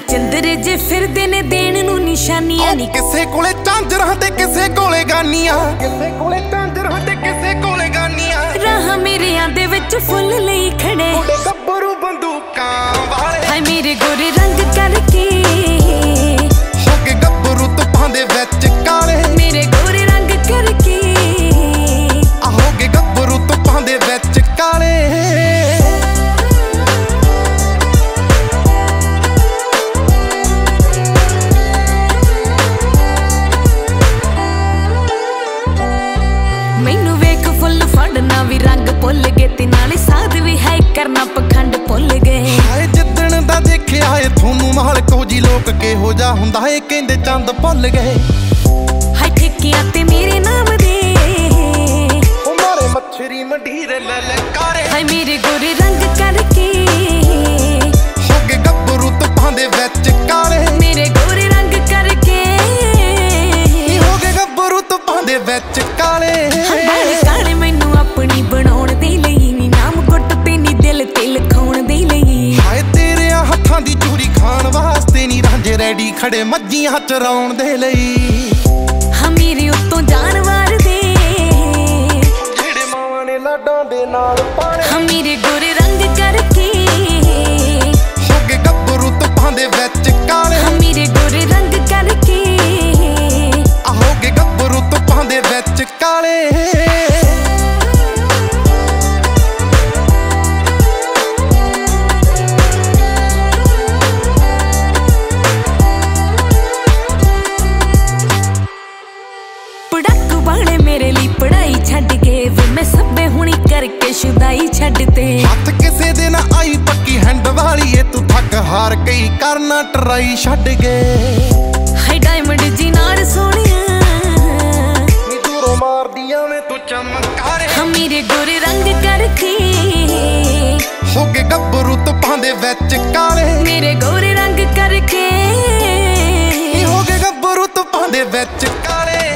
ਚੰਦਰ ਜੇ ਫਿਰਦੇ ਨੇ ਦੇਣ ਨੂੰ ਨਿਸ਼ਾਨੀਆਂ ਨੀ ਕਿਸੇ ਕੋਲੇ ਝਾਂਜਰਾਂ ਤੇ ਕਿਸੇ ਕੋਲੇ ਗਾਨੀਆਂ, ਕਿਸੇ ਕੋਲੇ ਝਾਂਜਰਾਂ ਤੇ ਕਿਸੇ ਕੋਲੇ ਗਾਨੀਆਂ। ਰਾਹ ਮੇਰਿਆਂ ਦੇ ਵਿੱਚ ਫੁੱਲ ਲਈ ਖੜੇ ਮੁੰਡੇ ਗੱਭਰੂ ਬੰਦੂਕਾਂ ਵਾਲੇ, ਹਾਏ ਮੇਰੇ ਗੋਰੇ ਰੰਗ ਕਰਕੇ ਹੋ ਕੇ ਗੱਭਰੂ ਧੁੱਪਾਂ ਦੇ ਵਿੱਚ ਕਾਲੇ, ਮੇਰੇ ਗੋਰੇ ਰੰਗ ਕਰਕੇ ਹੋ ਕੇ ਗੱਭਰੂ ਧੁੱਪਾਂ ਦੇ ਵਿੱਚ ਕਾਲੇ। ਮੈਨੂੰ ਵੇਖ ਫੁੱਲ ਫੜਨਾ ਵੀ ਰੰਗ ਭੁੱਲ ਗਏ ਤੇ ਨਾਲੇ ਸਾਧ ਵੀ ਹੈ ਕਰਨਾ ਪਖੰਡ ਭੁੱਲ ਗਏ। ਹਾਏ ਜਿੱਦਣ ਦਾ ਦੇਖਿਆ ਏ ਤੁਹਾਨੂੰ ਮਾਲਕੋ ਜੀ ਲੋਕ ਕਿਹੋ ਜਿਹਾ ਹੁੰਦਾ ਏ ਕਹਿੰਦੇ ਚੰਦ ਭੁੱਲ ਗਏ। ਹਾਏ ਠੇਕਿਆਂ ਤੇ ਮੇਰੇ ਨਾਮ ਦੇ ਉਹ ਮਾਰੇ ਮੱਛਰੀ ਮੰਡੀਰ ਲਲਕਾਰੇ, ਹਾਏ ਮੇਰੇ ਗੋਰੇ ਰੰਗ ਕਰਕੇ ਹੋ ਕੇ ਗੱਭਰੂ ਧੁੱਪਾਂ ਦੇ ਵਿੱਚ ਕਾਲੇ, ਮੇਰੇ ਗੋਰੇ ਰੰਗ ਕਰਕੇ ਹੋ ਕੇ ਗੱਭਰੂ ਧੁੱਪਾਂ ਦੇ ਵਿੱਚ ਕਾਲੇ। ਕਾਲੇ ਮੈਨੂੰ ਆਪਣੀ ਬਣਾਉਣ ਦੇ ਲਈ ਨੀ ਨਾਮ ਗੁੱਟ ਤੇ ਨੀ ਦਿਲ ਤੇ ਲਿਖਾਉਣ ਦੇ ਲਈ। ਹਾਏ ਤੇਰਿਆਂ ਹੱਥਾਂ ਦੀ ਚੂਰੀ ਖਾਣ ਵਾਸਤੇ ਨੀ ਰਾਂਝੇ ਰੈਡੀ ਖੜੇ ਮੱਝੀਆਂ ਚਰਾਉਣ ਦੇ ਲਈ। ਹਾਂ ਮੇਰੇ ਉੱਤੋਂ ਜਾਨਵਰ ਦੇ ਜਿਹੜੇ ਮਾਵਾਂ ਨੇ ਲਾਡਾਂ ਦੇ ਨਾਲ ਪਾਲੇ, ਹਾਂ ਮੇਰੇ ਗੋਰੇ ਰੰਗ ਕਰਕੇ ਹੋ ਕੇ ਗੱਭਰੂ ਧੁੱਪਾਂ ਦੇ ਵਿੱਚ ਕਾਲੇ, ਹਾਂ ਮੇਰੇ ਗੋਰੇ ਰੰਗ ਕਰਕੇ ਹੋ ਕੇ ਗੱਭਰੂ ਧੁੱਪਾਂ ਦੇ ਵਿੱਚ ਕਾਲੇ। ਪੜਾਕੂ ਵਾਲੇ ਮੇਰੇ ਲਈ ਪੜਾਈ ਛੱਡ ਕੇ ਵੇ ਮੈਂ ਸੱਬੇ ਹੁਣੀ ਕਰਕੇ ਸ਼ੁਦਾਈ ਛੱਡ ਤੇ। ਹੱਥ ਕਿਸੇ ਦੇ ਨਾ ਆਈ ਪੱਕੀ ਹੈਂਡ ਵਾਲੀ ਏ ਤੂੰ ਥੱਕ ਹਾਰ ਗਈ ਕਰਨਾ ਟਰਾਈ ਛੱਡ ਗਏ। ਹਾਏ ਡਾਇਮੰਡ ਜੀ ਨਾਲ ਸੋਹਣਿਆ ਨੀ ਦੂਰੋਂ ਮਾਰਦੀਆਂ ਵੇ ਤੂੰ ਚਮਕਾਰੇ, ਹਾਂ ਮੇਰੇ ਗੋਰੇ ਰੰਗ ਕਰਕੇ ਹੋ ਕੇ ਗੱਭਰੂ ਧੁੱਪਾਂ ਦੇ ਵਿੱਚ ਕਾਲੇ, ਮੇਰੇ ਗੋਰੇ ਰੰਗ ਕਰਕੇ ਹੋ ਕੇ ਗੱਭਰੂ ਧੁੱਪਾਂ ਦੇ ਵਿੱਚ ਕਾਲੇ।